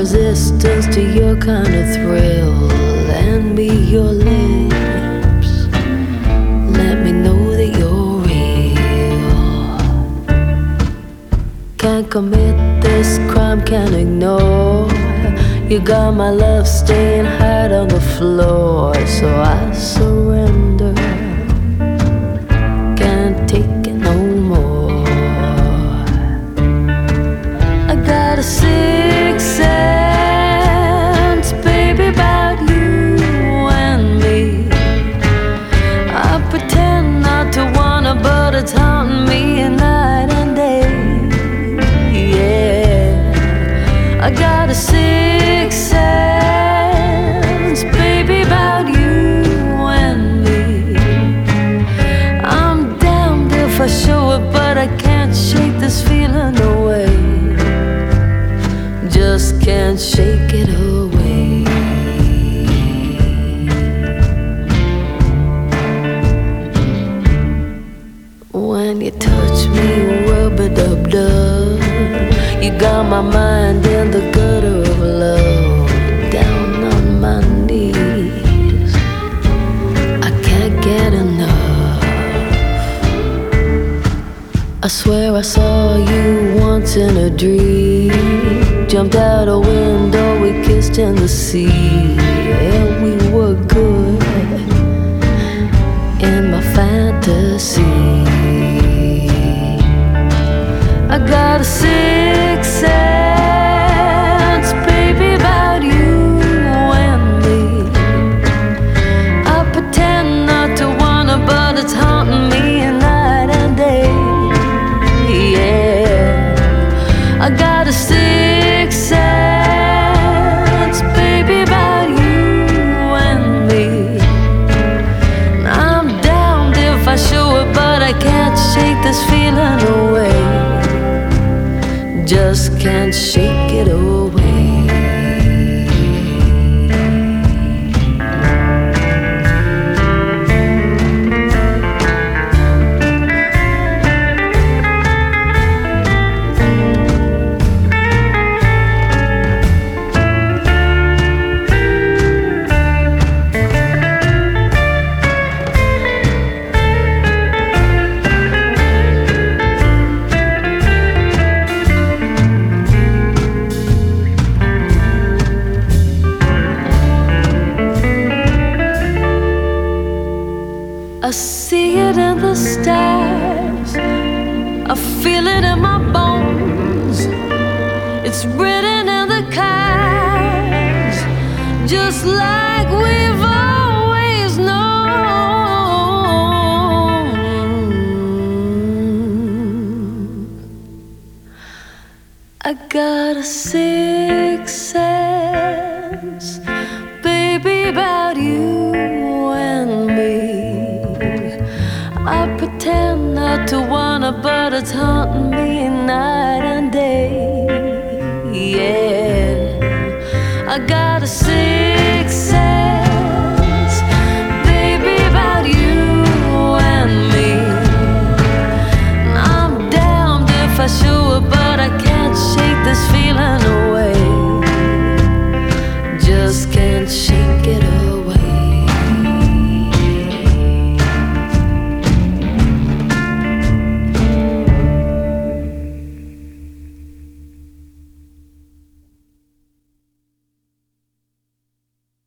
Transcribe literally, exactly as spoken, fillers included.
resistance to your kind of thrill. Lend me your lips, let me know that you're real. Can't commit this crime, can't ignore. You got my love staying hard on the floor, so I surrender. Can't take it no more. I got a sixth sense, baby, about you and me. I pretend not to wanna, but it's haunting me night and day. Yeah, I got a sixth sense, baby, about you and me. I'm damned if I show it, but I can't shake this feeling away. Just can't shake it away. When you touch me, rub-a-dub-dub, you got my mind in the gutter of love. Down on my knees, I can't get enough. I swear I saw you once in a dream. Jumped out a window, we kissed in the sea. Yeah, we were good in my fantasy. I got a sixth sense, baby, about you and me. I pretend not to wanna, but it's haunting me night and day. Yeah, I got a sixth sense, baby, about you and me. I'm downed if I show it, but I can't shake this feeling away. Just can't shake it away. I see it in the stars, I feel it in my bones. It's written in the cards, just like we've always known. I got a sixth sense, baby, about you and me. I pretend not to wanna, but it's haunting me night and day. Yeah, I gotta see